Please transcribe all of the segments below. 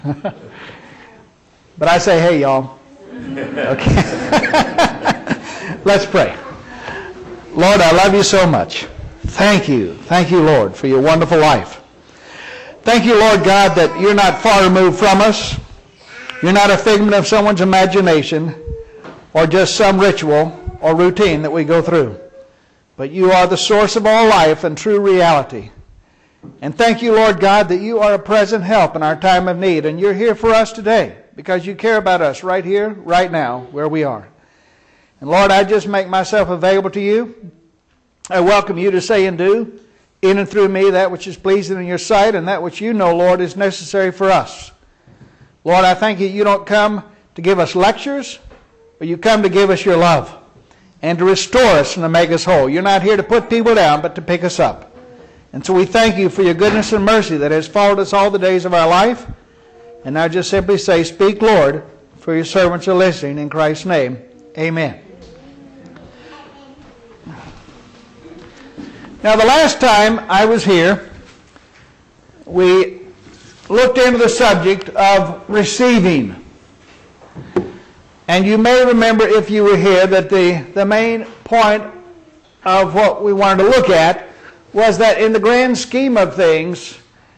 But I say, hey, y'all. Okay. Let's pray. Lord, I love you so much. Thank you. Thank you, Lord, for your wonderful life. Thank you, Lord God, that you're not far removed from us. You're not a figment of someone's imagination or just some ritual or routine that we go through. But you are the source of all life and true reality. And thank you, Lord God, that you are a present help in our time of need. And you're here for us today because you care about us right here, right now, where we are. And Lord, I just make myself available to you. I welcome you to say and do in and through me that which is pleasing in your sight and that which you know, Lord, is necessary for us. Lord, I thank you you don't come to give us lectures, but you come to give us your love and to restore us and to make us whole. You're not here to put people down, but to pick us up. And so we thank you for your goodness and mercy that has followed us all the days of our life. And now just simply say, speak, Lord, for your servants are listening. In Christ's name, amen. Now, the last time I was here, we looked into the subject of receiving. And you may remember, if you were here, that the main point of what we wanted to look at was that in the grand scheme of things,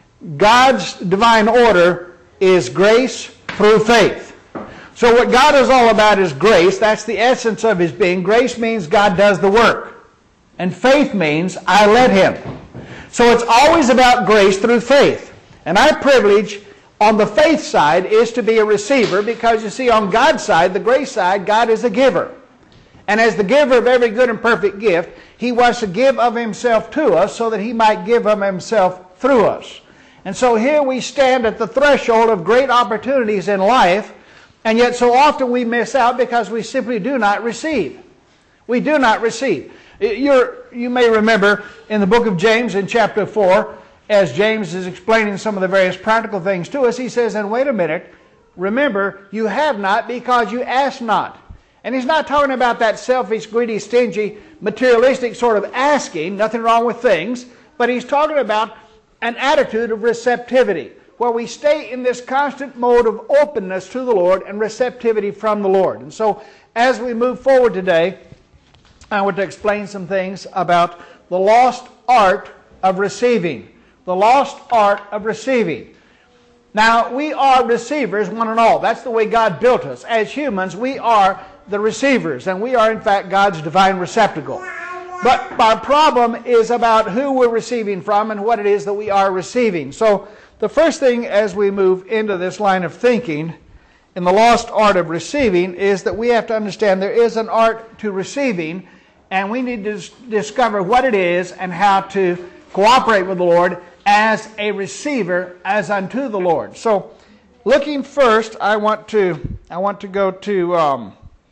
God's divine order is grace through faith. So what God is all about is grace. That's the essence of his being. Grace means God does the work. And faith means I let him. So it's always about grace through faith. And our privilege on the faith side is to be a receiver, because you see, on God's side, the grace side, God is a giver. And as the giver of every good and perfect gift, he wants to give of himself to us so that he might give of himself through us. And so here we stand at the threshold of great opportunities in life, and yet so often we miss out because we simply do not receive. We do not receive. You may remember in the book of James in chapter 4, as James is explaining some of the various practical things to us, he says, and wait a minute, remember, you have not because you ask not. And he's not talking about that selfish, greedy, stingy, materialistic sort of asking, nothing wrong with things, but he's talking about an attitude of receptivity, where we stay in this constant mode of openness to the Lord and receptivity from the Lord. And so as we move forward today, I want to explain some things about the lost art of receiving. The lost art of receiving. Now, we are receivers, one and all. That's the way God built us. As humans, we are the receivers, and we are, in fact, God's divine receptacle. But our problem is about who we're receiving from and what it is that we are receiving. So, the first thing as we move into this line of thinking in the lost art of receiving is that we have to understand there is an art to receiving, and we need to discover what it is and how to cooperate with the Lord as a receiver as unto the Lord. So, looking first, I want to go to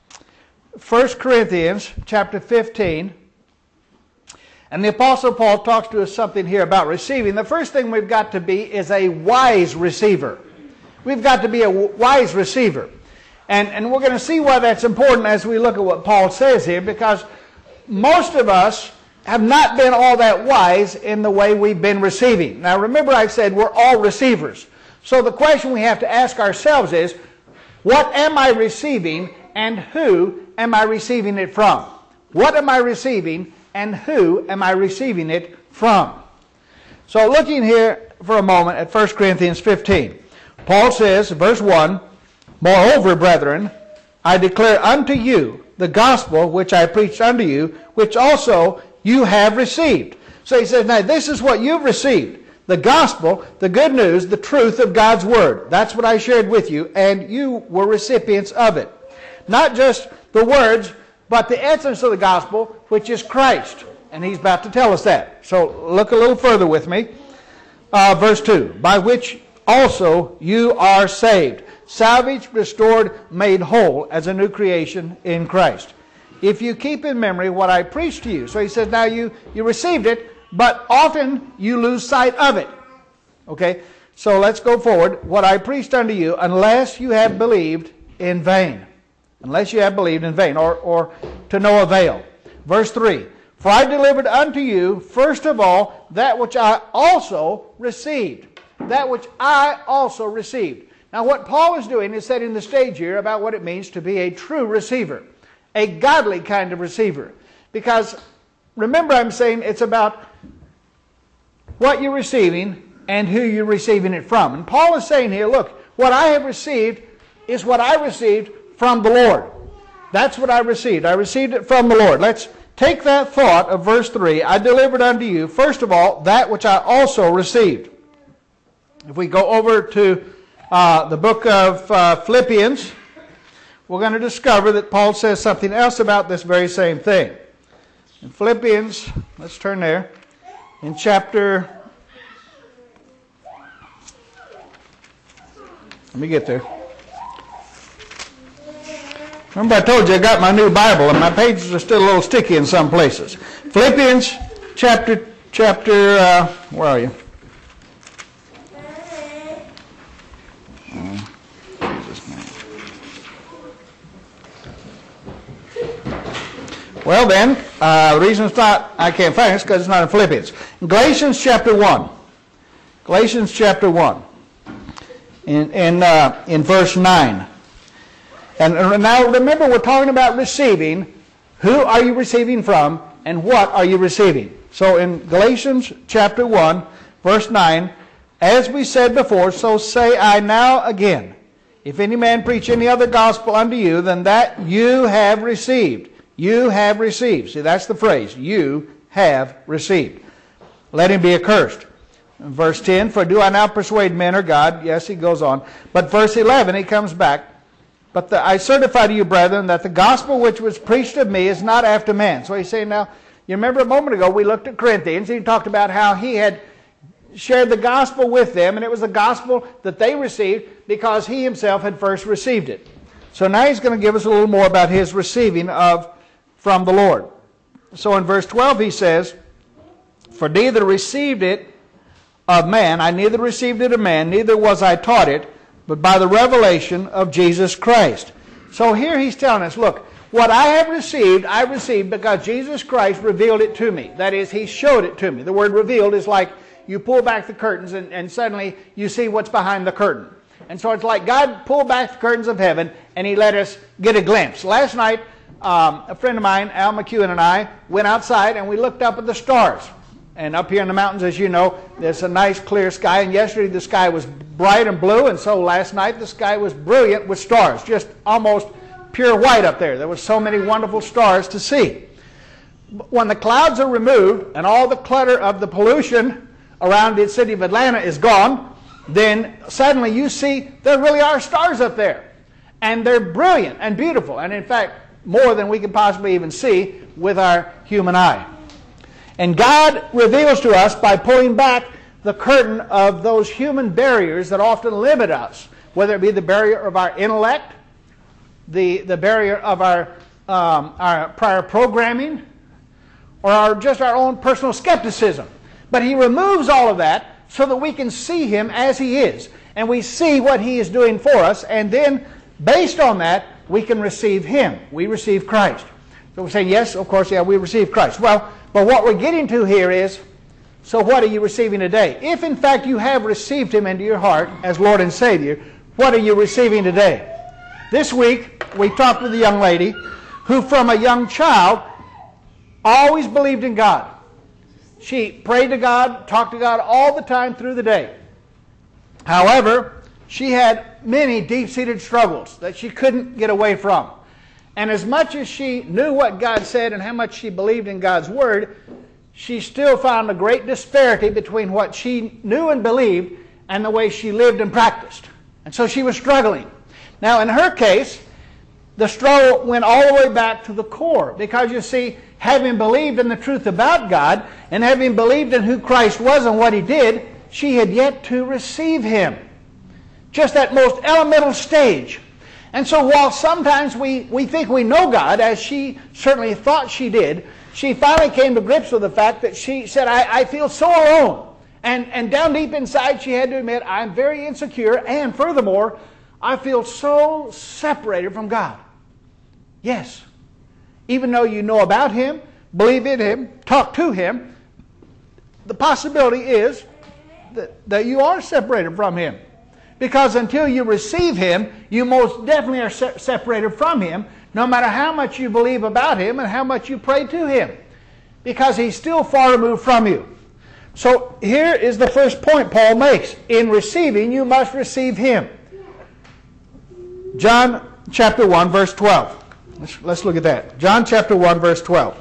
1 Corinthians chapter 15. And the Apostle Paul talks to us something here about receiving. The first thing we've got to be is a wise receiver. We've got to be a wise receiver. And we're going to see why that's important as we look at what Paul says here, because most of us have not been all that wise in the way we've been receiving. Now remember, I said we're all receivers. So the question we have to ask ourselves is, what am I receiving and who am I receiving it from? What am I receiving and who am I receiving it from? So looking here for a moment at 1 Corinthians 15. Paul says, verse 1, Moreover, brethren, I declare unto you the gospel which I preached unto you, which also you have received. So he says, now this is what you've received. The gospel, the good news, the truth of God's word. That's what I shared with you, and you were recipients of it. Not just the words, but the essence of the gospel, which is Christ. And he's about to tell us that. So look a little further with me. Verse 2, by which also you are saved. Salvaged, restored, made whole as a new creation in Christ. If you keep in memory what I preached to you. So he says, now you received it, but often you lose sight of it. Okay, so let's go forward. What I preached unto you, unless you have believed in vain. Unless you have believed in vain, or to no avail. Verse 3, for I delivered unto you, first of all, that which I also received. That which I also received. Now what Paul is doing is setting the stage here about what it means to be a true receiver, a godly kind of receiver. Because remember, I'm saying it's about what you're receiving and who you're receiving it from. And Paul is saying here, look, what I have received is what I received from the Lord. That's what I received. I received it from the Lord. Let's take that thought of verse 3. I delivered unto you, first of all, that which I also received. If we go over to the book of Philippians, we're going to discover that Paul says something else about this very same thing. In Philippians, let's turn there, in chapter, let me get there. Remember I told you I got my new Bible and my pages are still a little sticky in some places. Philippians chapter, where are you? Well then, the reason it's not, I can't find it is because it's not in Philippians. Galatians chapter 1. Galatians chapter 1. In verse 9. And now remember, we're talking about receiving. Who are you receiving from and what are you receiving? So in Galatians chapter 1, verse 9, as we said before, so say I now again, if any man preach any other gospel unto you than that you have received. You have received. See, that's the phrase. You have received. Let him be accursed. Verse 10, for do I now persuade men or God? Yes, he goes on. But verse 11, he comes back. But I certify to you, brethren, that the gospel which was preached of me is not after man. So he's saying now, you remember a moment ago we looked at Corinthians. He talked about how he had shared the gospel with them, and it was the gospel that they received because he himself had first received it. So now he's going to give us a little more about his receiving from the Lord. So in verse 12 he says, for neither received it of man, I neither received it of man, neither was I taught it, but by the revelation of Jesus Christ. So here he's telling us, look, what I have received, I received because Jesus Christ revealed it to me. That is, he showed it to me. The word revealed is like you pull back the curtains and suddenly you see what's behind the curtain. And so it's like God pulled back the curtains of heaven and he let us get a glimpse. Last night, a friend of mine, Al McEwen, and I went outside and we looked up at the stars. And up here in the mountains, as you know, there's a nice clear sky. And yesterday the sky was bright and blue. And so last night the sky was brilliant with stars. Just almost pure white up there. There were so many wonderful stars to see. When the clouds are removed and all the clutter of the pollution around the city of Atlanta is gone, then suddenly you see there really are stars up there. And they're brilliant and beautiful. And in fact, more than we can possibly even see with our human eye. And God reveals to us by pulling back the curtain of those human barriers that often limit us, whether it be the barrier of our intellect, the barrier of our prior programming, or just our own personal skepticism. But he removes all of that so that we can see him as he is. And we see what he is doing for us, and then based on that, we can receive him. We receive Christ. So we're saying, yes, of course, yeah, we receive Christ. Well, but what we're getting to here is, so what are you receiving today? If in fact you have received him into your heart as Lord and Savior, what are you receiving today? This week, we talked with a young lady who from a young child always believed in God. She prayed to God, talked to God all the time through the day. However, she had many deep-seated struggles that she couldn't get away from. And as much as she knew what God said and how much she believed in God's Word, she still found a great disparity between what she knew and believed and the way she lived and practiced. And so she was struggling. Now in her case, the struggle went all the way back to the core. Because you see, having believed in the truth about God and having believed in who Christ was and what he did, she had yet to receive him. Just that most elemental stage. And so while sometimes we think we know God, as she certainly thought she did, she finally came to grips with the fact that she said, I feel so alone. And down deep inside she had to admit, I'm very insecure, and furthermore, I feel so separated from God. Yes. Even though you know about him, believe in him, talk to him, the possibility is that you are separated from him. Because until you receive Him, you most definitely are separated from Him, no matter how much you believe about Him and how much you pray to Him. Because He's still far removed from you. So here is the first point Paul makes. In receiving, you must receive Him. John chapter 1, verse 12. Let's look at that. John chapter 1, verse 12.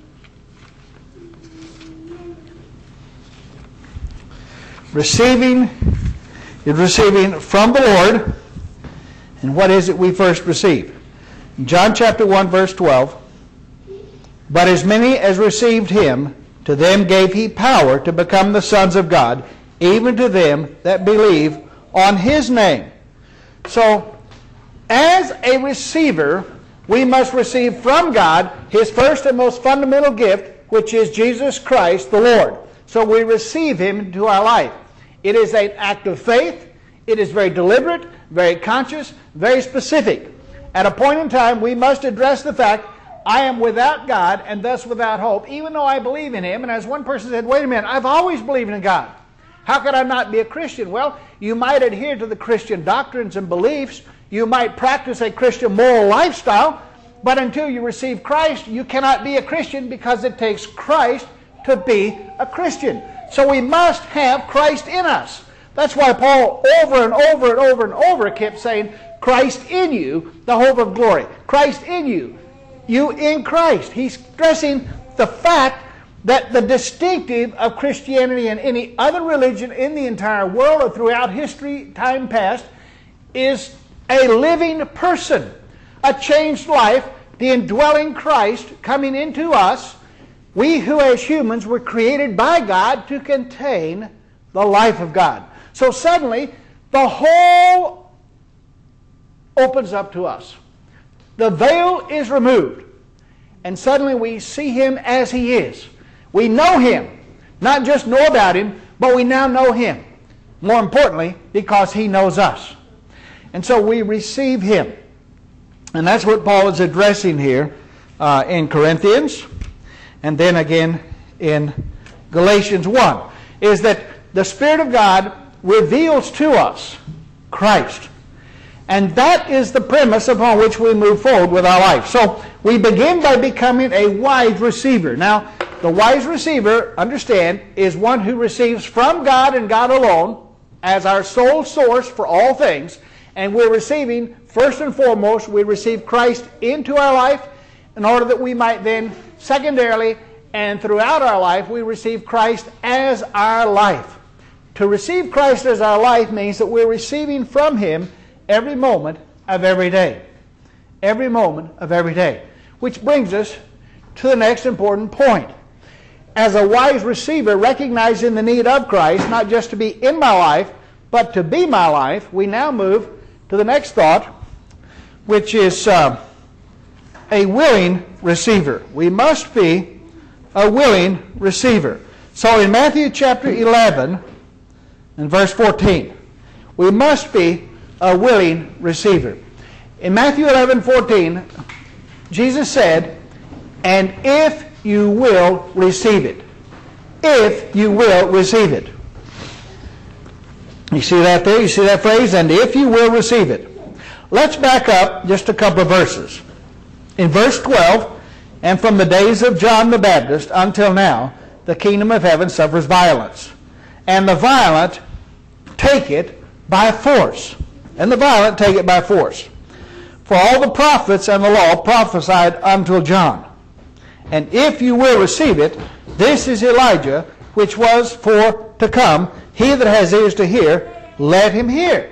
Receiving is receiving from the Lord. And what is it we first receive? John chapter 1, verse 12. But as many as received Him, to them gave He power to become the sons of God, even to them that believe on His name. So, as a receiver, we must receive from God His first and most fundamental gift, which is Jesus Christ the Lord. So we receive Him into our life. It is an act of faith. It is very deliberate, very conscious, very specific. At a point in time, we must address the fact, I am without God and thus without hope, even though I believe in Him. And as one person said, wait a minute, I've always believed in God. How could I not be a Christian? Well, you might adhere to the Christian doctrines and beliefs. You might practice a Christian moral lifestyle. But until you receive Christ, you cannot be a Christian, because it takes Christ to be a Christian. So we must have Christ in us. That's why Paul over and over and over and over kept saying, Christ in you, the hope of glory. Christ in you, you in Christ. He's stressing the fact that the distinctive of Christianity and any other religion in the entire world or throughout history, time past, is a living person, a changed life, the indwelling Christ coming into us. We who as humans were created by God to contain the life of God. So suddenly, the whole opens up to us. The veil is removed. And suddenly we see Him as He is. We know Him. Not just know about Him, but we now know Him. More importantly, because He knows us. And so we receive Him. And that's what Paul is addressing here in Corinthians. And then again in Galatians 1. Is that the Spirit of God reveals to us Christ. And that is the premise upon which we move forward with our life. So we begin by becoming a wise receiver. Now, the wise receiver, understand, is one who receives from God and God alone as our sole source for all things. And we're receiving, first and foremost, we receive Christ into our life in order that we might then, secondarily and throughout our life, we receive Christ as our life. To receive Christ as our life means that we're receiving from Him every moment of every day. Every moment of every day. Which brings us to the next important point. As a wise receiver, recognizing the need of Christ, not just to be in my life, but to be my life, we now move to the next thought, which is a willing receiver. We must be a willing receiver. So in Matthew chapter 11 and verse 14, we must be a willing receiver. In Matthew 11:14, Jesus said, and if you will receive it. If you will receive it. You see that there? You see that phrase? And if you will receive it. Let's back up just a couple of verses. In verse 12, and from the days of John the Baptist until now, the kingdom of heaven suffers violence. And the violent take it by force. And the violent take it by force. For all the prophets and the law prophesied until John. And if you will receive it, this is Elijah, which was for to come. He that has ears to hear, let him hear.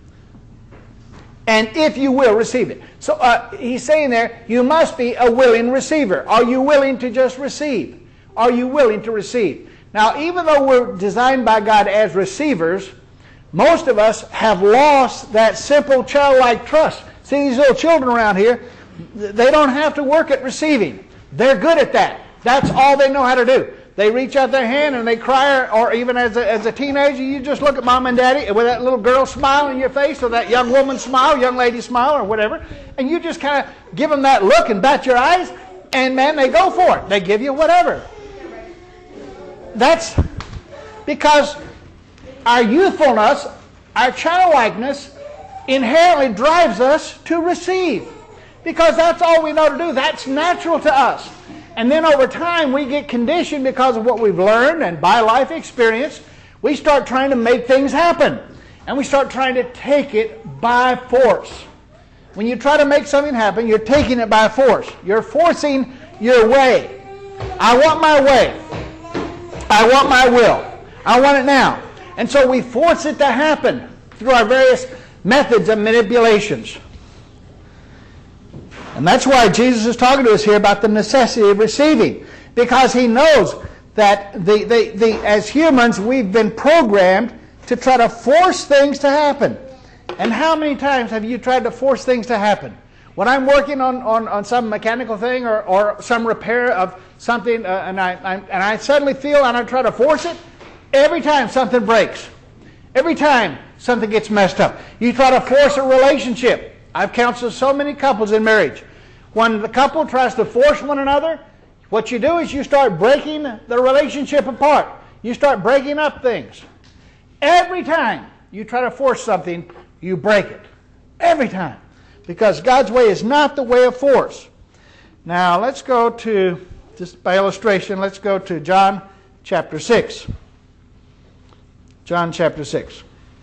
And if you will receive it. So he's saying there, you must be a willing receiver. Are you willing to just receive? Are you willing to receive? Now, even though we're designed by God as receivers, most of us have lost that simple childlike trust. See these little children around here, they don't have to work at receiving. They're good at that. That's all they know how to do. They reach out their hand and they cry, or even as a teenager, you just look at mom and daddy with that little girl smile in your face, or that young woman smile, young lady smile, or whatever, and you just kind of give them that look and bat your eyes, and man, they go for it. They give you whatever. That's because our youthfulness our childlikeness inherently drives us to receive. Because that's all we know to do. That's natural to us. And then over time we get conditioned because of what we've learned and by life experience. We start trying to make things happen. And we start trying to take it by force. When you try to make something happen, you're taking it by force. You're forcing your way. I want my way. I want my will. I want it now. And so we force it to happen through our various methods and manipulations. And that's why Jesus is talking to us here about the necessity of receiving. Because he knows that as humans, we've been programmed to try to force things to happen. And how many times have you tried to force things to happen? When I'm working on some mechanical thing or some repair of something, and I suddenly feel and I try to force it, every time something breaks. Every time something gets messed up. You try to force a relationship. I've counseled so many couples in marriage. When the couple tries to force one another, what you do is you start breaking the relationship apart. You start breaking up things. Every time you try to force something, you break it. Every time. Because God's way is not the way of force. Now let's go to, just by illustration, let's go to John chapter 6. John chapter 6.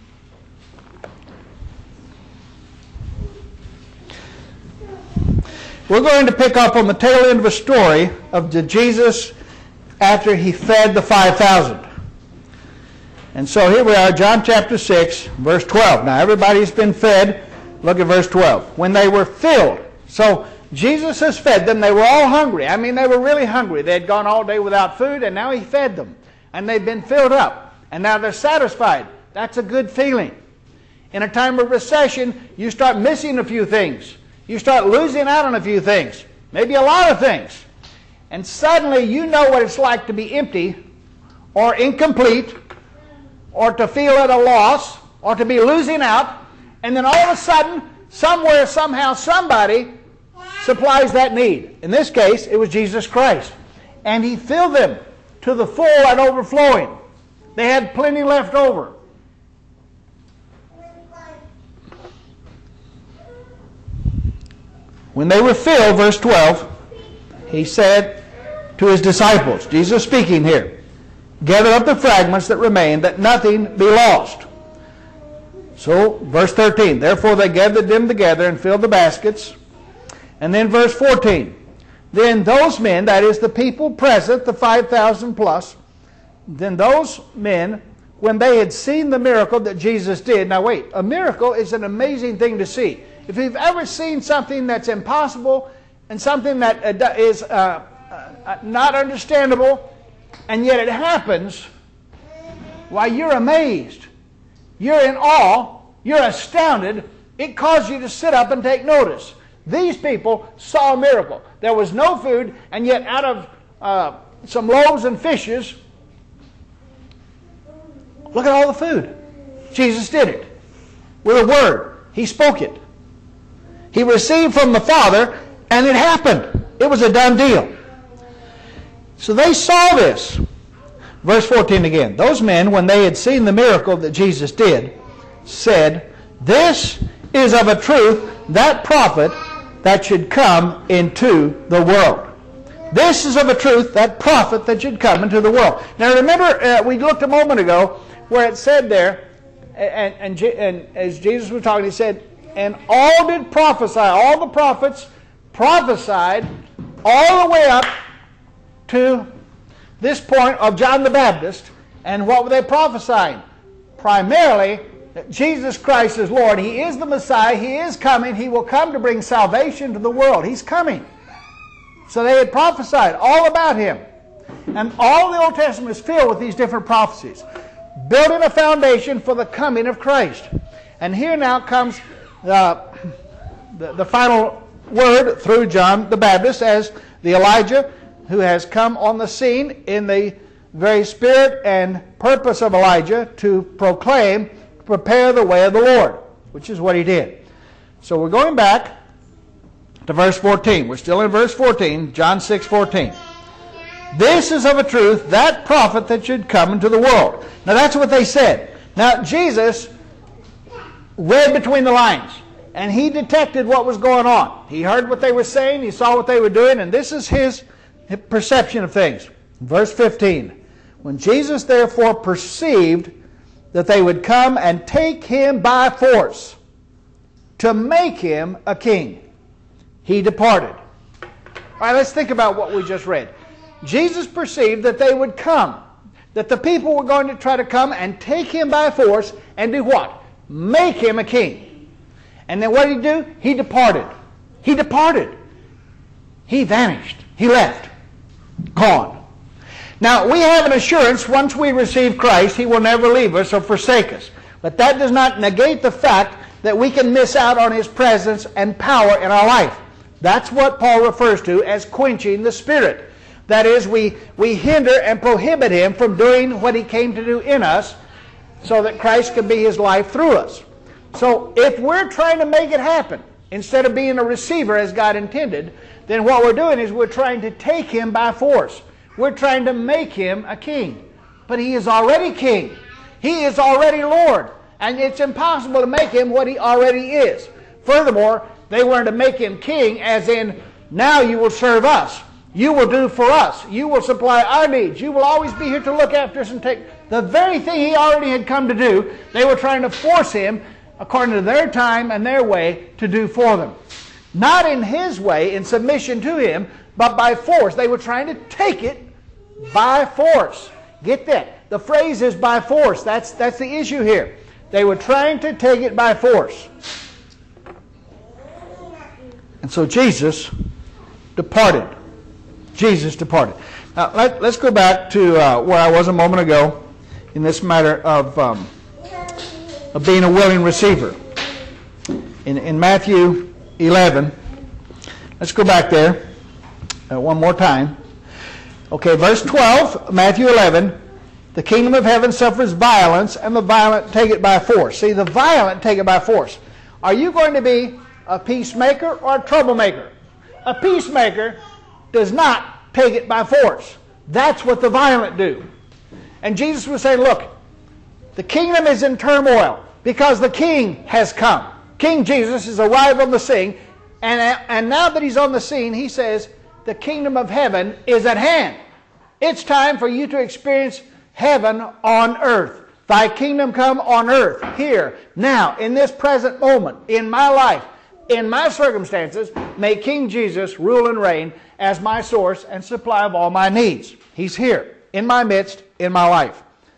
We're going to pick up on the tail end of a story of Jesus after he fed the 5,000. And so here we are, John chapter 6, verse 12. Now everybody's been fed. Look at verse 12. When they were filled. So Jesus has fed them. They were all hungry. I mean, they were really hungry. They had gone all day without food, and now he fed them. And they've been filled up. And now they're satisfied. That's a good feeling. In a time of recession, you start missing a few things. You start losing out on a few things. Maybe a lot of things. And suddenly you know what it's like to be empty or incomplete or to feel at a loss or to be losing out. And then all of a sudden, somewhere, somehow, somebody supplies that need. In this case, it was Jesus Christ. And he filled them to the full and overflowing. They had plenty left over. When they were filled, verse 12, he said to his disciples, Jesus speaking here, gather up the fragments that remain, that nothing be lost. So, verse 13, therefore they gathered them together and filled the baskets. And then verse 14, then those men, that is the people present, the 5,000 plus, then those men, when they had seen the miracle that Jesus did, now wait, a miracle is an amazing thing to see. If you've ever seen something that's impossible and something that is not understandable, and yet it happens, why, you're amazed. You're in awe. You're astounded. It caused you to sit up and take notice. These people saw a miracle. There was no food, and yet out of some loaves and fishes, look at all the food. Jesus did it. With a word. He spoke it. He received from the Father, and it happened. It was a done deal. So they saw this. Verse 14 again. Those men, when they had seen the miracle that Jesus did, said, this is of a truth that prophet that should come into the world. This is of a truth that prophet that should come into the world. Now remember, we looked a moment ago where it said there, and as Jesus was talking, he said, and all did prophesy. All the prophets prophesied all the way up to this point of John the Baptist. And what were they prophesying? Primarily that Jesus Christ is Lord. He is the Messiah. He is coming. He will come to bring salvation to the world. He's coming. So they had prophesied all about him. And all the Old Testament is filled with these different prophecies, building a foundation for the coming of Christ. And here now comes the final word through John the Baptist as the Elijah who has come on the scene in the very spirit and purpose of Elijah to proclaim, prepare the way of the Lord, which is what he did. So we're going back to verse 14. We're still in verse 14, John 6:14. This is of a truth that prophet that should come into the world. Now that's what they said. Now Jesus read between the lines, and he detected what was going on. He heard what they were saying, he saw what they were doing, and this is his perception of things. Verse 15, when Jesus therefore perceived that they would come and take him by force to make him a king, he departed. All right, let's think about what we just read. Jesus perceived that they would come, that the people were going to try to come and take him by force and do what? Make him a king. And then what did he do? He departed. He departed. He vanished. He left. Gone. Now, we have an assurance once we receive Christ, he will never leave us or forsake us. But that does not negate the fact that we can miss out on his presence and power in our life. That's what Paul refers to as quenching the Spirit. That is, we hinder and prohibit him from doing what he came to do in us so that Christ can be his life through us. So if we're trying to make it happen, instead of being a receiver as God intended, then what we're doing is we're trying to take him by force. We're trying to make him a king. But he is already king. He is already Lord. And it's impossible to make him what he already is. Furthermore, they wanted to make him king as in, now you will serve us. You will do for us. You will supply our needs. You will always be here to look after us and take the very thing he already had come to do. They were trying to force him, according to their time and their way, to do for them. Not in his way, in submission to him, but by force. They were trying to take it by force. Get that. The phrase is by force. That's the issue here. They were trying to take it by force. And so Jesus departed. Jesus departed. Now, let's go back to where I was a moment ago in this matter of being a willing receiver. In Matthew 11, let's go back there one more time. Okay, verse 12, Matthew 11, the kingdom of heaven suffers violence, and the violent take it by force. See, the violent take it by force. Are you going to be a peacemaker or a troublemaker? A peacemaker does not take it by force. That's what the violent do. And Jesus was saying, look, the kingdom is in turmoil because the king has come. King Jesus has arrived on the scene, and now that he's on the scene, he says, the kingdom of heaven is at hand. It's time for you to experience heaven on earth. Thy kingdom come on earth, here, now, in this present moment, in my life, in my circumstances. May King Jesus rule and reign as my source and supply of all my needs. He's here, in my midst, in my life.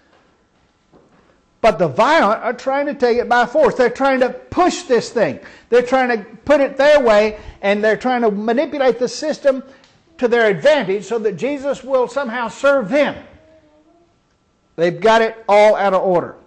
But the violent are trying to take it by force. They're trying to push this thing. They're trying to put it their way, and they're trying to manipulate the system to their advantage so that Jesus will somehow serve them. They've got it all out of order.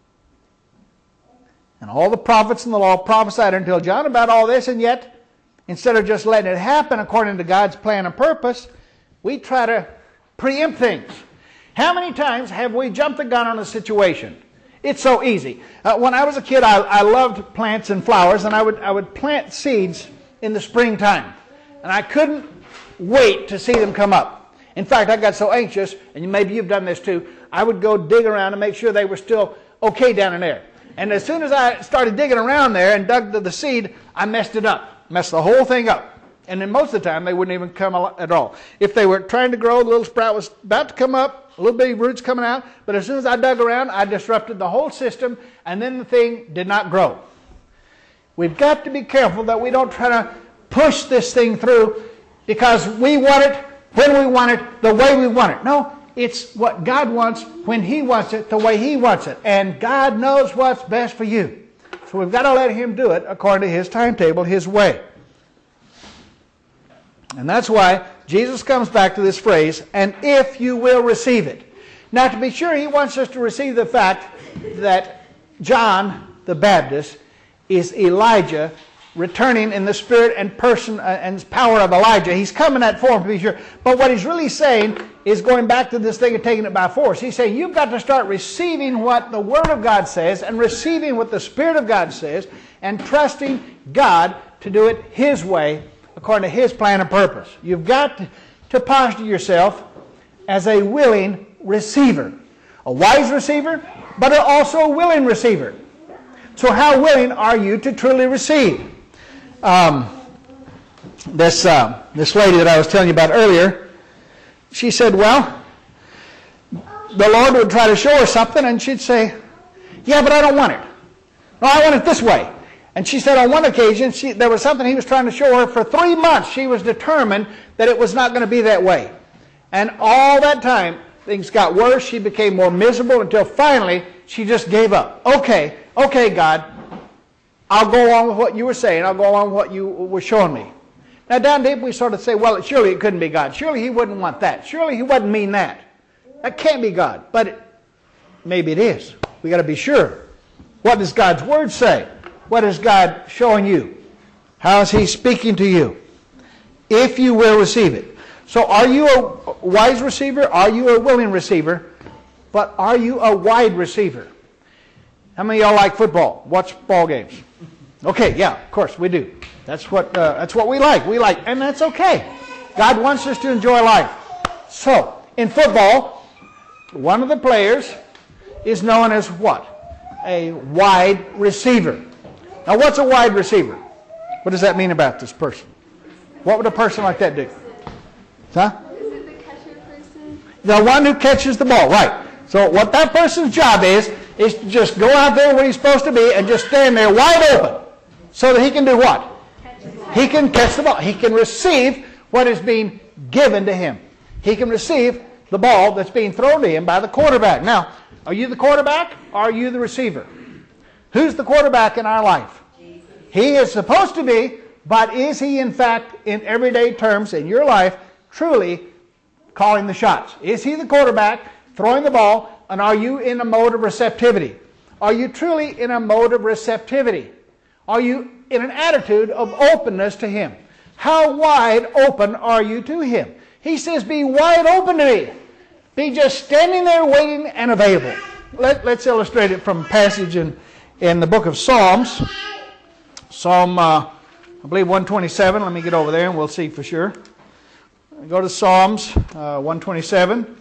And all the prophets in the law prophesied until John about all this, and yet, instead of just letting it happen according to God's plan and purpose, we try to preempt things. How many times have we jumped the gun on a situation? It's so easy. When I was a kid, I loved plants and flowers, and I would plant seeds in the springtime. And I couldn't wait to see them come up. In fact, I got so anxious, and maybe you've done this too, I would go dig around and make sure they were still okay down in there. And as soon as I started digging around there and dug the seed, I messed it up. Messed the whole thing up. And then most of the time, they wouldn't even come at all. If they were trying to grow, the little sprout was about to come up, little bitty roots coming out, but as soon as I dug around, I disrupted the whole system, and then the thing did not grow. We've got to be careful that we don't try to push this thing through because we want it, when we want it, the way we want it. No, it's what God wants, when he wants it, the way he wants it. And God knows what's best for you. So we've got to let him do it according to his timetable, his way. And that's why Jesus comes back to this phrase, and if you will receive it. Now, to be sure, he wants us to receive the fact that John the Baptist is Elijah returning in the spirit and person and power of Elijah. He's come in that form, to be sure. But what he's really saying is going back to this thing of taking it by force. He's saying you've got to start receiving what the Word of God says and receiving what the Spirit of God says and trusting God to do it his way according to his plan and purpose. You've got to posture yourself as a willing receiver. A wise receiver, but also a willing receiver. So how willing are you to truly receive? This lady that I was telling you about earlier, she said, well, the Lord would try to show her something, and she'd say, yeah, but I don't want it. No, I want it this way. And she said on one occasion, there was something he was trying to show her for 3 months. She was determined that it was not going to be that way. And all that time, things got worse. She became more miserable until finally she just gave up. Okay, God, I'll go along with what you were saying. I'll go along with what you were showing me. Now down deep we sort of say, well, surely it couldn't be God. Surely he wouldn't want that. Surely he wouldn't mean that. That can't be God. But maybe it is. We got to be sure. What does God's Word say? What is God showing you? How is he speaking to you? If you will receive it. So are you a wise receiver? Are you a willing receiver? But are you a wide receiver? How many of y'all like football? Watch ball games? Okay, yeah, of course we do. That's what we like. And that's okay. God wants us to enjoy life. So, in football, one of the players is known as what? A wide receiver. Now, what's a wide receiver? What does that mean about this person? What would a person like that do? Huh? Is it the catcher person? The one who catches the ball, right. So what that person's job is to just go out there where he's supposed to be and just stand there wide open so that he can do what? He can catch the ball. He can receive what is being given to him. He can receive the ball that's being thrown to him by the quarterback. Now, are you the quarterback or are you the receiver? Who's the quarterback in our life? He is supposed to be, but is he in fact, in everyday terms in your life, truly calling the shots? Is he the quarterback throwing the ball, and are you in a mode of receptivity? Are you truly in a mode of receptivity? Are you in an attitude of openness to him? How wide open are you to him? He says, be wide open to me. Be just standing there waiting and available. Let's illustrate it from a passage in the book of Psalms. Psalm, I believe 127. Let me get over there and we'll see for sure. Go to Psalms 127.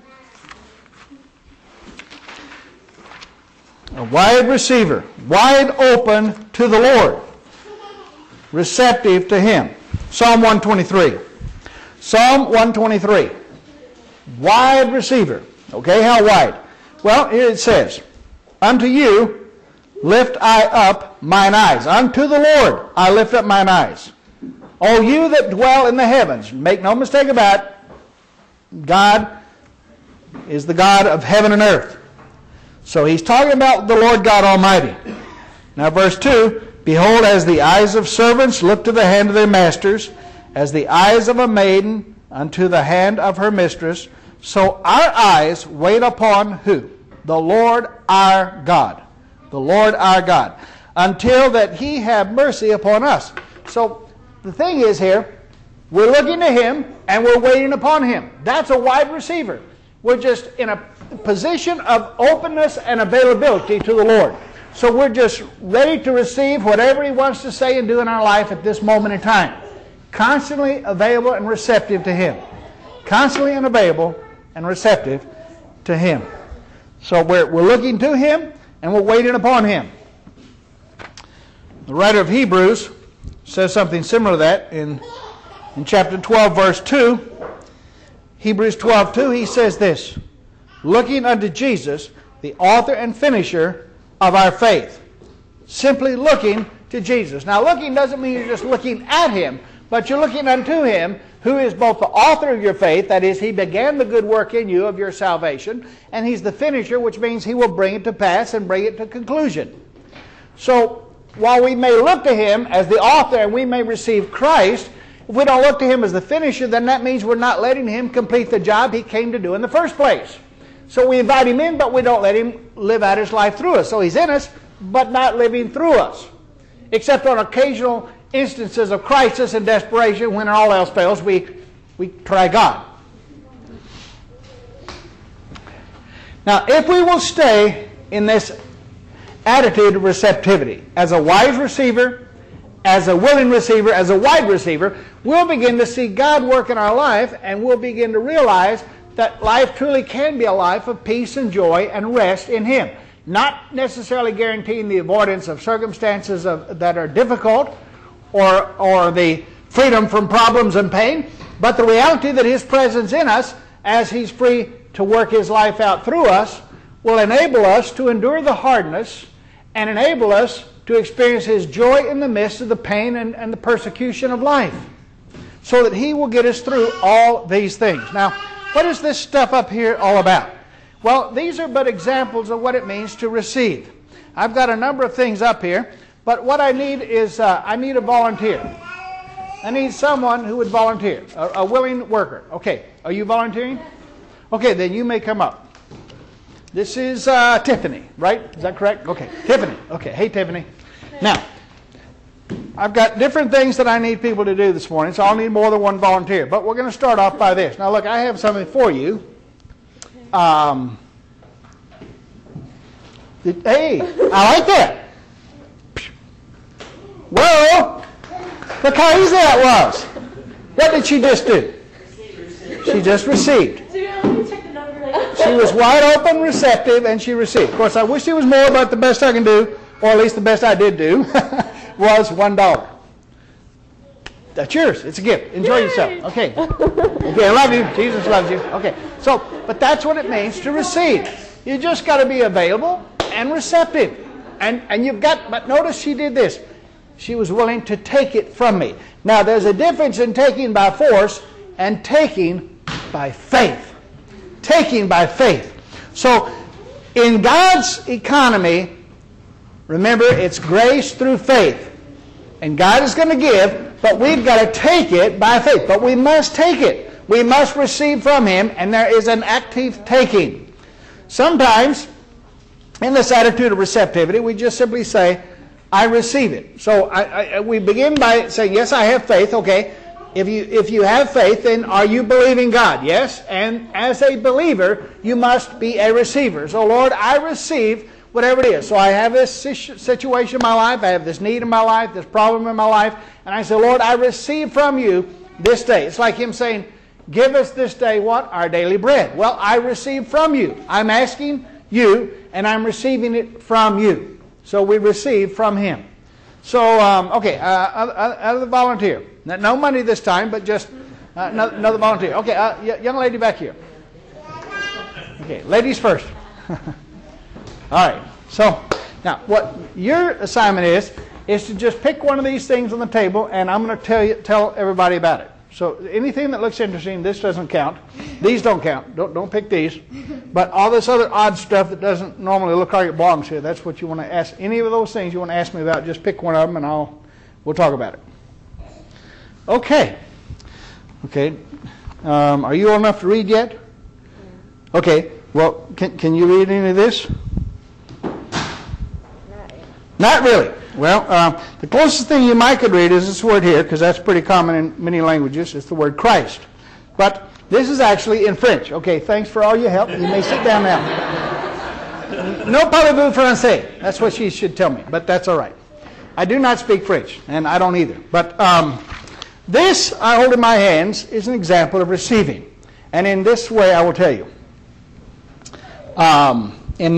A wide receiver, wide open to the Lord, receptive to him. Psalm 123. Psalm 123. Wide receiver. Okay, how wide? Well, here it says, unto you lift I up mine eyes. Unto the Lord I lift up mine eyes. O you that dwell in the heavens. Make no mistake about it. God is the God of heaven and earth. So he's talking about the Lord God Almighty. Now verse 2, behold, as the eyes of servants look to the hand of their masters, as the eyes of a maiden unto the hand of her mistress, so our eyes wait upon who? The Lord our God. The Lord our God. Until that he have mercy upon us. So the thing is here, we're looking to him and we're waiting upon him. That's a wide receiver. We're just in a position of openness and availability to the Lord. So we're just ready to receive whatever he wants to say and do in our life at this moment in time. Constantly available and receptive to him. Constantly and available and receptive to him. So we're looking to him and we're waiting upon him. The writer of Hebrews says something similar to that in chapter 12, verse 2. Hebrews 12:2, he says this, looking unto Jesus, the author and finisher of our faith. Simply looking to Jesus. Now, looking doesn't mean you're just looking at him, but you're looking unto him who is both the author of your faith, that is, he began the good work in you of your salvation, and he's the finisher, which means he will bring it to pass and bring it to conclusion. So, while we may look to him as the author and we may receive Christ, if we don't look to him as the finisher, then that means we're not letting him complete the job he came to do in the first place. So we invite him in, but we don't let him live out his life through us. So he's in us, but not living through us. Except on occasional instances of crisis and desperation, when all else fails, we try God. Now, if we will stay in this attitude of receptivity, as a wise receiver, as a willing receiver, as a wide receiver, we'll begin to see God work in our life, and we'll begin to realize that life truly can be a life of peace and joy and rest in him. not necessarily guaranteeing the avoidance of circumstances that are difficult or the freedom from problems and pain, but the reality that His presence in us, as He's free to work His life out through us, will enable us to endure the hardness and enable us to experience His joy in the midst of the pain and the persecution of life, so that He will get us through all these things. Now, what is this stuff up here all about? Well, these are but examples of what it means to receive. I've got a number of things up here, but what I need is I need a volunteer. I need someone who would volunteer, a willing worker. Okay, are you volunteering? Okay, then you may come up. This is Tiffany, right? Is that correct? Okay, Tiffany. Okay, hey Tiffany. Now, I've got different things that I need people to do this morning, so I'll need more than one volunteer. But we're going to start off by this. Now look, I have something for you. Hey, I like that. Whoa! Look how easy that was. What did she just do? She just received. She was wide open, receptive, and she received. Of course, I wish there was more, but the best I can do, or at least the best I did do, was $1. That's yours. It's a gift. Enjoy yourself. Okay. Okay, I love you. Jesus loves you. Okay. So, but that's what it means to receive. You just got to be available and receptive. And you've got, but notice she did this. She was willing to take it from me. Now, there's a difference in taking by force and taking by faith. Taking by faith. So, in God's economy, remember, it's grace through faith. And God is going to give, but we've got to take it by faith. But we must take it. We must receive from Him, and there is an active taking. Sometimes, in this attitude of receptivity, we just simply say, I receive it. So we begin by saying, yes, I have faith. Okay. If you have faith, then are you believing God? Yes. And as a believer, you must be a receiver. So, Lord, I receive whatever it is. So I have this situation in my life. I have this need in my life, this problem in my life. And I say, Lord, I receive from you this day. It's like Him saying, give us this day what? Our daily bread. Well, I receive from you. I'm asking you, and I'm receiving it from you. So we receive from Him. So, okay, another volunteer. No money this time, but just another volunteer. Okay, young lady back here. Okay, ladies first. All right. So, now, what your assignment is to just pick one of these things on the table, and I'm going to tell everybody about it. So, anything that looks interesting, this doesn't count. These don't count. Don't pick these. But all this other odd stuff that doesn't normally look like it belongs here, that's what you want to ask. Any of those things you want to ask me about, just pick one of them, and we'll talk about it. Okay. Okay. Are you old enough to read yet? Okay. Well, can you read any of this? Not really. Well, the closest thing you might could read is this word here, because that's pretty common in many languages. It's the word Christ. But this is actually in French. Okay, thanks for all your help. You may sit down now. No parlez-vous français. That's what she should tell me, but that's all right. I do not speak French, and I don't either. But this I hold in my hands is an example of receiving. And in this way I will tell you. In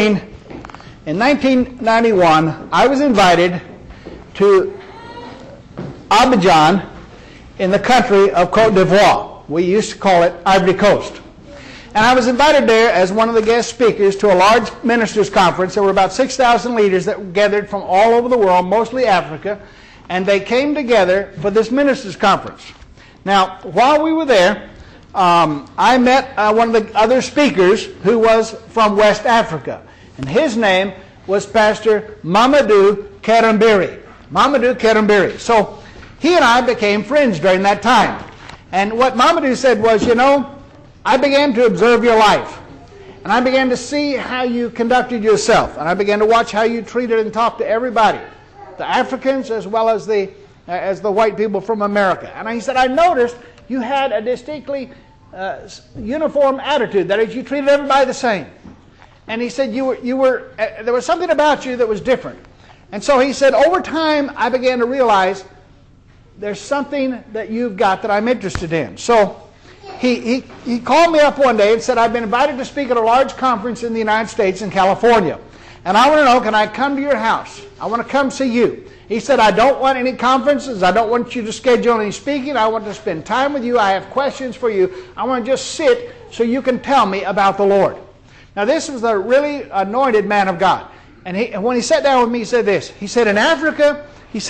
1991, I was invited to Abidjan in the country of Côte d'Ivoire. We used to call it Ivory Coast. And I was invited there as one of the guest speakers to a large ministers' conference. There were about 6,000 leaders that gathered from all over the world, mostly Africa, and they came together for this ministers' conference. Now, while we were there, I met one of the other speakers who was from West Africa. And his name was Pastor Mamadou Karambiri. Mamadou Karambiri. So he and I became friends during that time. And what Mamadou said was, you know, I began to observe your life. And I began to see how you conducted yourself. And I began to watch how you treated and talked to everybody. The Africans as well as the white people from America. And he said, I noticed you had a distinctly uniform attitude. That is, you treated everybody the same. And he said, there was something about you that was different. And so he said, over time, I began to realize there's something that you've got that I'm interested in. So he called me up one day and said, I've been invited to speak at a large conference in the United States in California. And I want to know, can I come to your house? I want to come see you. He said, I don't want any conferences. I don't want you to schedule any speaking. I want to spend time with you. I have questions for you. I want to just sit so you can tell me about the Lord. Now, this was a really anointed man of God. And when he sat down with me, he said this. He said, in Africa,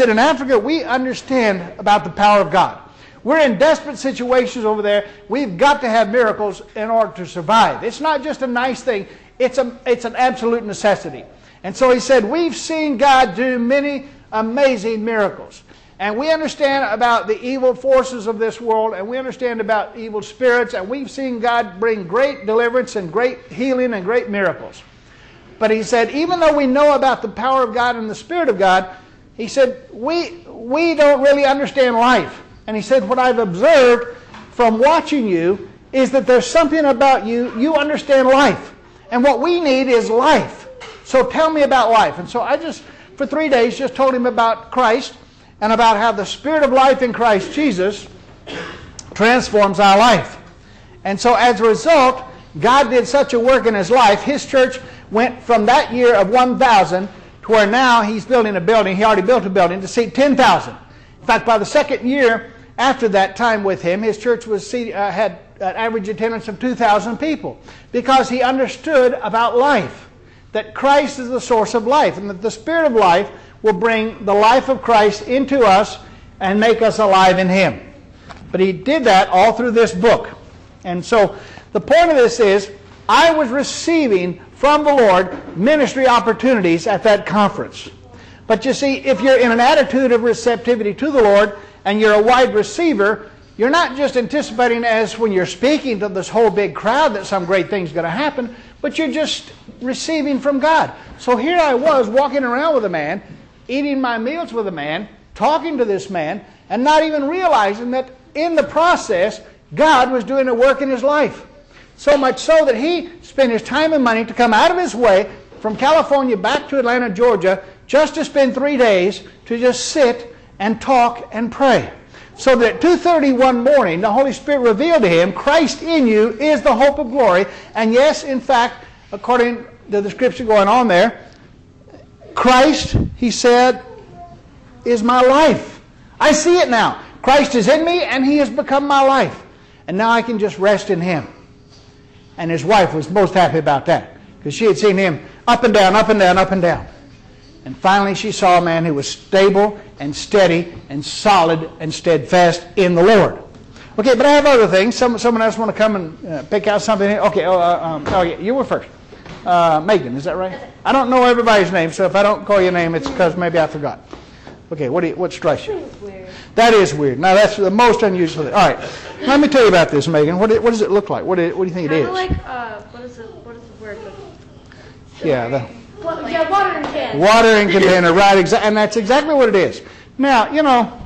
we understand about the power of God. We're in desperate situations over there. We've got to have miracles in order to survive. It's not just a nice thing. It's an absolute necessity. And so he said, we've seen God do many amazing miracles. And we understand about the evil forces of this world, and we understand about evil spirits, and we've seen God bring great deliverance and great healing and great miracles. But he said, even though we know about the power of God and the Spirit of God, he said, we don't really understand life. And he said, what I've observed from watching you is that there's something about you. You understand life. And what we need is life. So tell me about life. And so I just, for 3 days, just told him about Christ and about how the Spirit of life in Christ Jesus transforms our life. And so as a result, God did such a work in his life. His church went from that year of 1,000 to where now he's building a building. He already built a building to seat 10,000. In fact, by the second year after that time with him, his church had an average attendance of 2,000 people because he understood about life, that Christ is the source of life and that the Spirit of life will bring the life of Christ into us and make us alive in him. But he did that all through this book. And so the point of this is, I was receiving from the Lord ministry opportunities at that conference. But you see, if you're in an attitude of receptivity to the Lord and you're a wide receiver, you're not just anticipating as when you're speaking to this whole big crowd that some great thing's going to happen, but you're just receiving from God. So here I was walking around with a man, eating my meals with a man, talking to this man, and not even realizing that in the process, God was doing a work in his life. So much so that he spent his time and money to come out of his way from California back to Atlanta, Georgia, just to spend 3 days to just sit and talk and pray. So that at 2:30 one morning, the Holy Spirit revealed to him, Christ in you is the hope of glory. And yes, in fact, according to the scripture going on there, Christ, he said, is my life. I see it now. Christ is in me and he has become my life. And now I can just rest in him. And his wife was most happy about that because she had seen him up and down, up and down, up and down. And finally she saw a man who was stable and steady and solid and steadfast in the Lord. Okay, but I have other things. Someone else want to come and pick out something? Okay, yeah, you were first. Megan, is that right? I don't know everybody's name, so if I don't call your name, it's because maybe I forgot. Okay, what strikes you? Weird. That is weird. Now, that's the most unusual thing. All right, let me tell you about this, Megan. What does it look like? What do you think it is? Like, what is the word? Yeah, Watering can. watering container, right, and that's exactly what it is. Now, you know,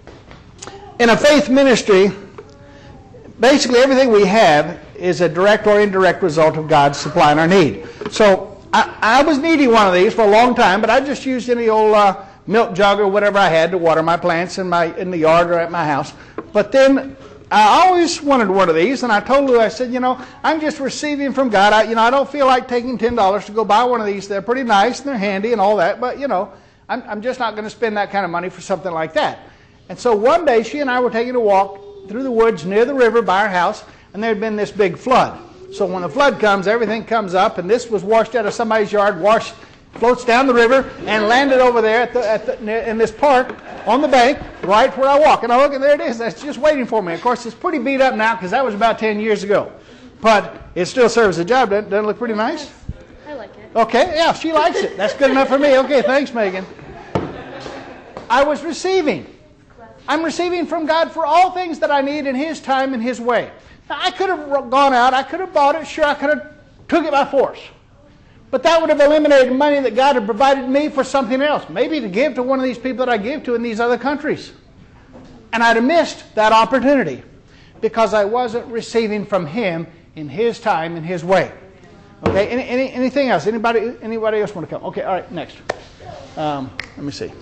in a faith ministry, basically everything we have is a direct or indirect result of God supplying our need. So I was needing one of these for a long time, but I just used any old milk jug or whatever I had to water my plants in the yard or at my house. But then I always wanted one of these, and I told Lou, I said, you know, I'm just receiving from God. I don't feel like taking $10 to go buy one of these. They're pretty nice and they're handy and all that, but you know, I'm just not going to spend that kind of money for something like that. And so one day she and I were taking a walk through the woods near the river by our house, and there had been this big flood. So when the flood comes, everything comes up, and this was washed out of somebody's yard, floats down the river, and landed over there in this park on the bank, right where I walk. And I look, and there it is. That's just waiting for me. Of course, it's pretty beat up now because that was about 10 years ago. But it still serves the job. Doesn't it look pretty nice? I like it. Okay, yeah, she likes it. That's good enough for me. Okay, thanks, Megan. I was receiving. I'm receiving from God for all things that I need in his time and his way. Now, I could have gone out. I could have bought it. Sure, I could have took it by force. But that would have eliminated money that God had provided me for something else. Maybe to give to one of these people that I give to in these other countries. And I'd have missed that opportunity because I wasn't receiving from him in his time and his way. Okay, anything else? Anybody else want to come? Okay, all right, next. Let me see.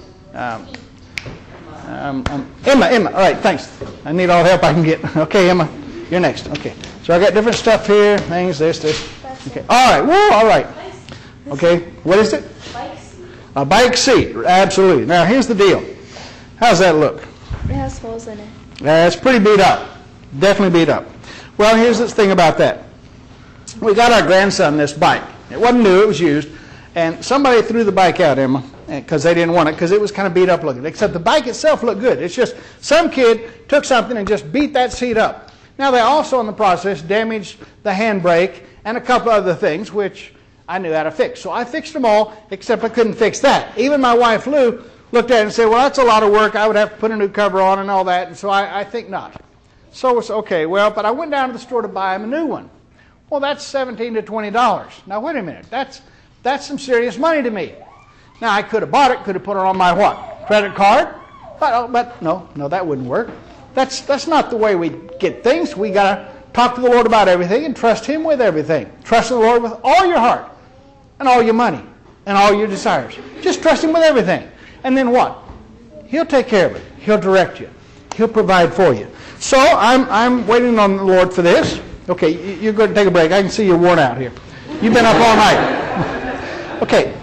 Emma, all right, thanks. I need all the help I can get. Okay, Emma, you're next. Okay, so I got different stuff here, things, this. Okay, all right, woo, all right. Okay, what is it? Bike seat. A bike seat, absolutely. Now, here's the deal. How's that look? It has holes in it. It's pretty beat up. Definitely beat up. Well, here's the thing about that. We got our grandson this bike. It wasn't new, it was used. And somebody threw the bike out, Emma, because they didn't want it, because it was kind of beat up looking. Except the bike itself looked good. It's just some kid took something and just beat that seat up. Now, they also, in the process, damaged the handbrake and a couple other things, which I knew how to fix. So I fixed them all, except I couldn't fix that. Even my wife, Lou, looked at it and said, well, that's a lot of work. I would have to put a new cover on and all that. And so I think not. So it's okay. Well, but I went down to the store to buy him a new one. Well, that's $17 to $20. Now, wait a minute. That's some serious money to me. Now, I could have bought it, could have put it on my what? Credit card? But no, that wouldn't work. That's not the way we get things. We got to talk to the Lord about everything and trust Him with everything. Trust the Lord with all your heart and all your money and all your desires. Just trust Him with everything. And then what? He'll take care of it. He'll direct you. He'll provide for you. So I'm waiting on the Lord for this. Okay, you're going to take a break. I can see you're worn out here. You've been up all night. Okay.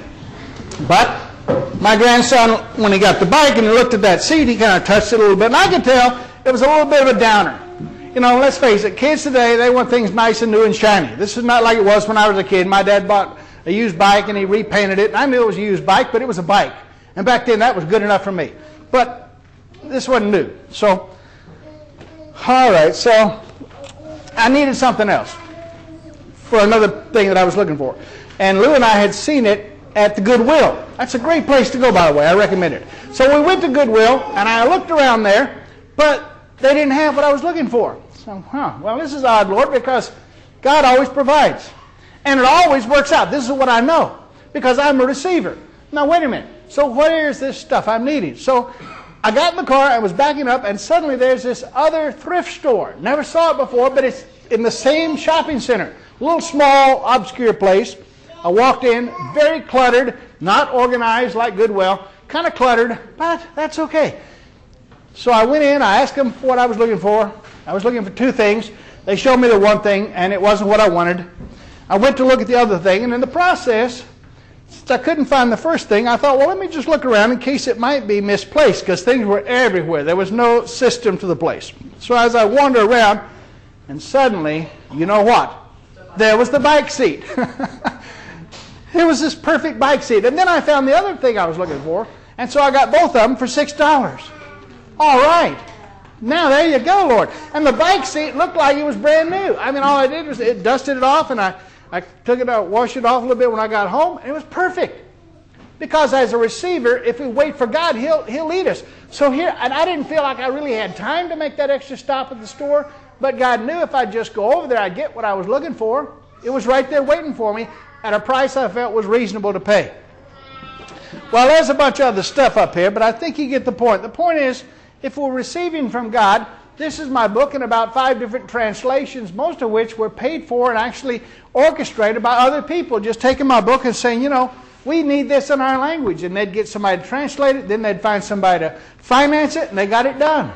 But my grandson, when he got the bike and he looked at that seat, he kind of touched it a little bit. And I could tell it was a little bit of a downer. You know, let's face it, kids today, they want things nice and new and shiny. This is not like it was when I was a kid. My dad bought a used bike and he repainted it. And I knew it was a used bike, but it was a bike. And back then, that was good enough for me. But this wasn't new. So, all right, so I needed something else for another thing that I was looking for. And Lou and I had seen it at the Goodwill. That's a great place to go, by the way. I recommend it. So we went to Goodwill, and I looked around there, but they didn't have what I was looking for. So, well, this is odd, Lord, because God always provides. And it always works out. This is what I know, because I'm a receiver. Now, wait a minute. So where is this stuff I'm needing? So I got in the car, I was backing up, and suddenly there's this other thrift store. Never saw it before, but it's in the same shopping center. A little small, obscure place. I walked in, very cluttered, not organized like Goodwill, kind of cluttered, but that's okay. So I went in, I asked them what I was looking for. I was looking for two things. They showed me the one thing, and it wasn't what I wanted. I went to look at the other thing, and in the process, since I couldn't find the first thing, I thought, well, let me just look around in case it might be misplaced, because things were everywhere. There was no system to the place. So as I wandered around, and suddenly, you know what? There was the bike seat. It was this perfect bike seat. And then I found the other thing I was looking for, and so I got both of them for $6. All right. Now, there you go, Lord. And the bike seat looked like it was brand new. I mean, all I did was it dusted it off, and I took it out, washed it off a little bit when I got home, and it was perfect. Because as a receiver, if we wait for God, He'll lead us. So here, and I didn't feel like I really had time to make that extra stop at the store, but God knew if I'd just go over there, I'd get what I was looking for. It was right there waiting for me at a price I felt was reasonable to pay. Well, there's a bunch of other stuff up here, but I think you get the point. The point is, if we're receiving from God, this is my book in about 5 different translations, most of which were paid for and actually orchestrated by other people, just taking my book and saying, you know, we need this in our language. And they'd get somebody to translate it, then they'd find somebody to finance it, and they got it done.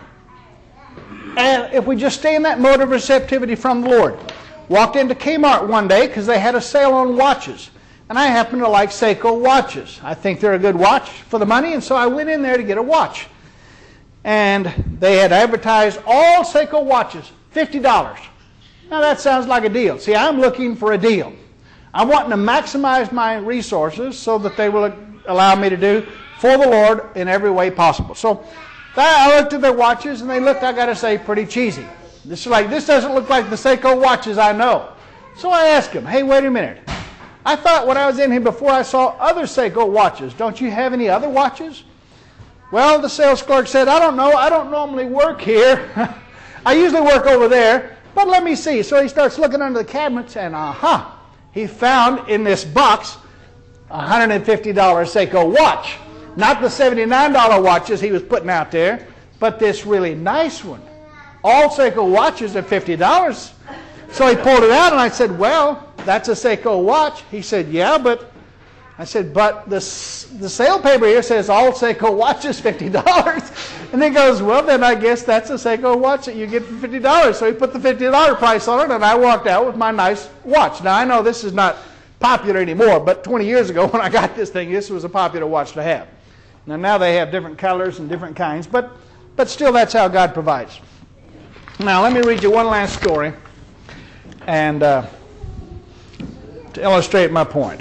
And if we just stay in that mode of receptivity from the Lord. Walked into Kmart one day because they had a sale on watches. And I happen to like Seiko watches. I think they're a good watch for the money, and so I went in there to get a watch. And they had advertised all Seiko watches, $50. Now that sounds like a deal. See, I'm looking for a deal. I'm wanting to maximize my resources so that they will allow me to do for the Lord in every way possible. So I looked at their watches, and they looked, I got to say, pretty cheesy. This doesn't look like the Seiko watches I know. So I asked him, hey, wait a minute. I thought when I was in here before I saw other Seiko watches. Don't you have any other watches? Well, the sales clerk said, I don't know. I don't normally work here. I usually work over there, but let me see. So he starts looking under the cabinets, and he found in this box a $150 Seiko watch. Not the $79 watches he was putting out there, but this really nice one. All Seiko watches are $50. So he pulled it out, and I said, well, that's a Seiko watch. He said, yeah, but... I said, but the sale paper here says all Seiko watches $50. And he goes, well, then I guess that's a Seiko watch that you get for $50. So he put the $50 price on it, and I walked out with my nice watch. Now, I know this is not popular anymore, but 20 years ago when I got this thing, this was a popular watch to have. Now they have different colors and different kinds, but still that's how God provides. Now let me read you one last story and to illustrate my point.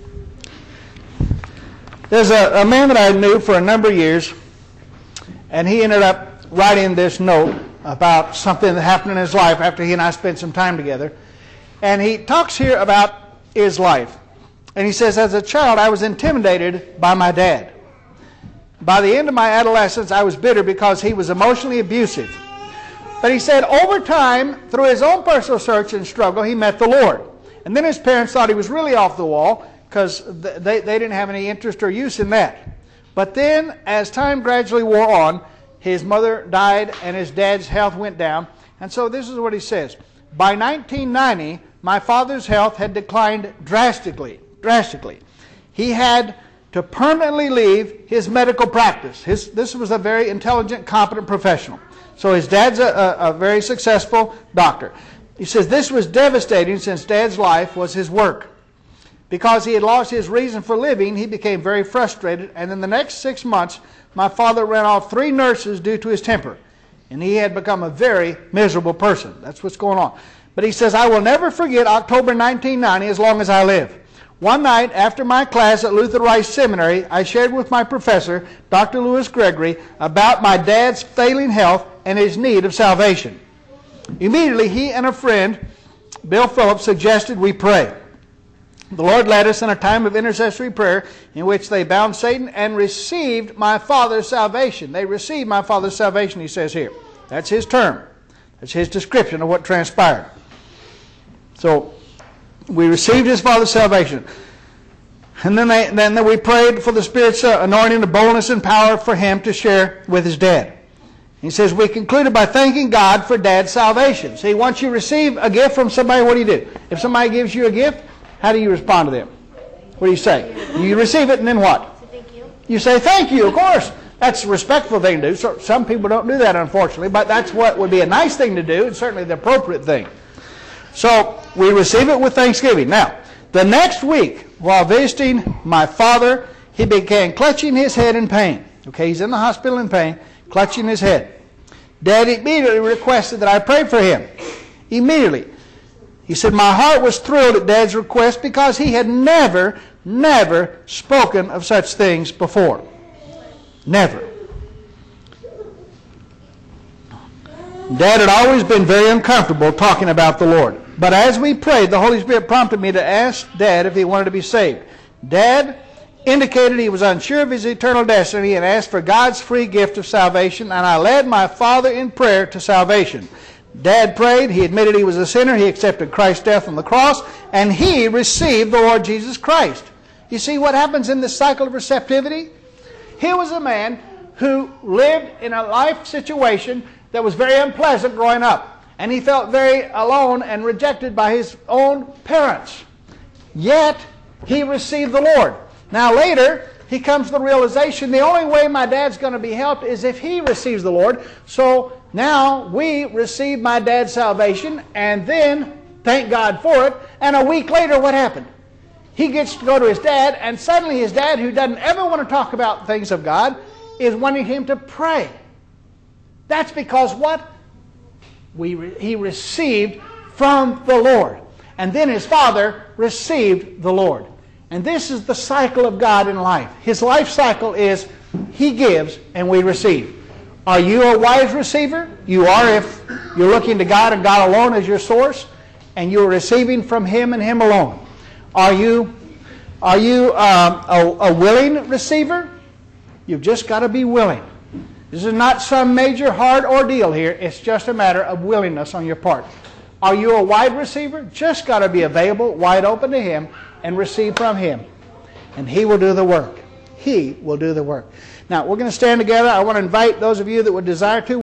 There's a man that I knew for a number of years, and he ended up writing this note about something that happened in his life after he and I spent some time together. And he talks here about his life. And he says, as a child, I was intimidated by my dad. By the end of my adolescence, I was bitter because he was emotionally abusive. But he said, over time, through his own personal search and struggle, he met the Lord. And then his parents thought he was really off the wall because they didn't have any interest or use in that. But then, as time gradually wore on, his mother died and his dad's health went down. And so this is what he says. By 1990, my father's health had declined drastically. He had to permanently leave his medical practice. This was a very intelligent, competent professional. So his dad's a very successful doctor. He says this was devastating since Dad's life was his work. Because he had lost his reason for living, he became very frustrated, and in the next 6 months, my father ran off 3 nurses due to his temper. And he had become a very miserable person. That's what's going on. But he says, I will never forget October 1990 as long as I live. One night after my class at Luther Rice Seminary, I shared with my professor, Dr. Lewis Gregory, about my dad's failing health and his need of salvation. Immediately, he and a friend, Bill Phillips, suggested we pray. The Lord led us in a time of intercessory prayer in which they bound Satan and received my father's salvation. They received my father's salvation, he says here. That's his term. That's his description of what transpired. So, we received his father's salvation. And then we prayed for the Spirit's anointing, the boldness and power for him to share with his dad. He says, we concluded by thanking God for Dad's salvation. See, once you receive a gift from somebody, what do? If somebody gives you a gift, how do you respond to them? What do you say? You receive it and then what? Thank you. You say thank you, of course. That's a respectful thing to do. So some people don't do that, unfortunately, but that's what would be a nice thing to do and certainly the appropriate thing. So we receive it with thanksgiving. Now, the next week, while visiting my father, he began clutching his head in pain. Okay, he's in the hospital in pain, clutching his head. Dad immediately requested that I pray for him. Immediately. He said, my heart was thrilled at Dad's request because he had never spoken of such things before. Never. Dad had always been very uncomfortable talking about the Lord. But as we prayed, the Holy Spirit prompted me to ask Dad if he wanted to be saved. Dad indicated he was unsure of his eternal destiny and asked for God's free gift of salvation, and I led my father in prayer to salvation. Dad prayed, he admitted he was a sinner, he accepted Christ's death on the cross, and he received the Lord Jesus Christ. You see what happens in this cycle of receptivity? Here was a man who lived in a life situation that was very unpleasant growing up, and he felt very alone and rejected by his own parents. Yet, he received the Lord. Now later, he comes to the realization, the only way my dad's going to be helped is if he receives the Lord. So now we receive my dad's salvation and then thank God for it. And a week later, what happened? He gets to go to his dad, and suddenly his dad, who doesn't ever want to talk about things of God, is wanting him to pray. That's because what? He received from the Lord. And then his father received the Lord. And this is the cycle of God in life. His life cycle is he gives and we receive. Are you a wise receiver? You are if you're looking to God and God alone as your source, and you're receiving from him and him alone. Are you a willing receiver? You've just got to be willing. This is not some major hard ordeal here. It's just a matter of willingness on your part. Are you a wide receiver? Just got to be available, wide open to him, and receive from him. And he will do the work. He will do the work. Now, we're going to stand together. I want to invite those of you that would desire to.